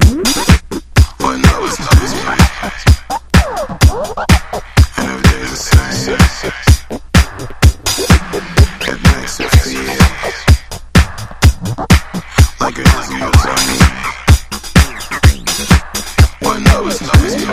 One love is always right. And every day is the same. It makes me feel like it is yours on me. One love is always right.